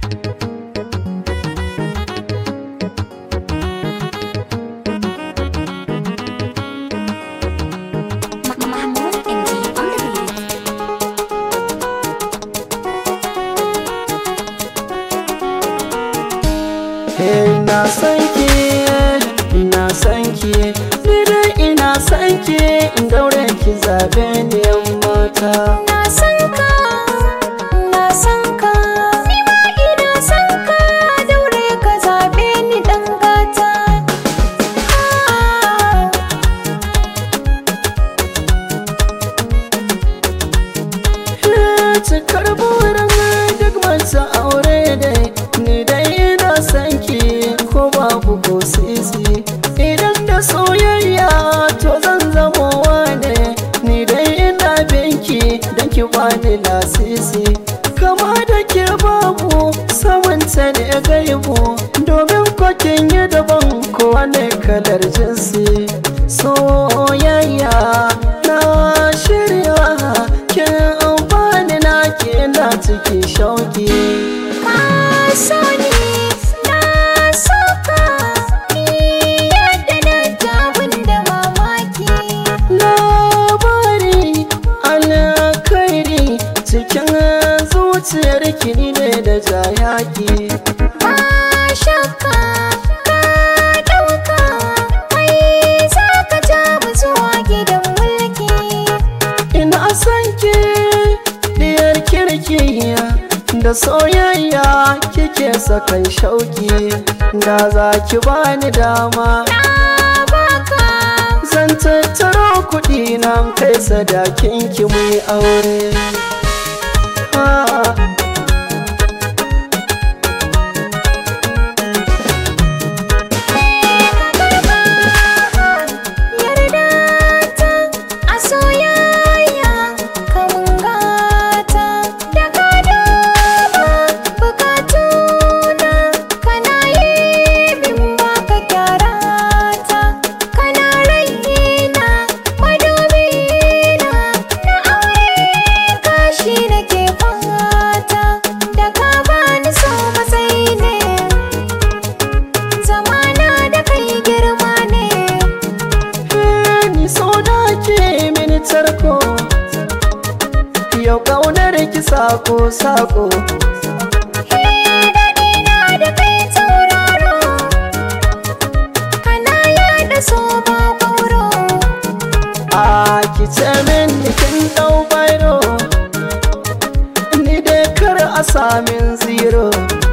Ina son ki, ina son ki, ni dai ina son ki, in daure ki zabe ni yan mata. Na san ka, na san ka, ni ma ina san ka, daure ka zabe ni dan gata. Cikar burin duk mace aure dai, ni dai ina son ki ko babu ko sisi. Idan da soyayya to zan zamo wane, ni dai ina binki don ki bani lasisi. Kama da ke babu samanta ne gaibu, domin kwakin yi daban kowane kalar jinsi. Soyayya na shirya kin amfani na ke na cikin shauki. Ka so ni, na so ka, ni yadda na jabin da mamaki. Labari alkhairi cikin zuciyar ki ne da jayaki. Ba shakka ka ɗauka, kai za ka ja mu zuwa gidan mulki. Ina son ki diyar kirki, da soyayya kike sakan shauki. Da za ki bani dama, Na baka, zan tattaro kuɗi nan kai sadakin ki mu yi aure. yarda ta a soyayya ka mun gata. Da ka duba bukatuna, kana yi min baka gyara ta. Kana raina madubina, na aure ka shi nake fata. Da ka bani so matsayi ne, zamana da kai girma ne. Ni so da ke mini tarko, yau ƙaunar ki sako-sako. Daɗina da kai tauraro, kana yaɗa so ba ƙwauro. A ki ce min kin ɗau bairo, ni dai kar a samin zero.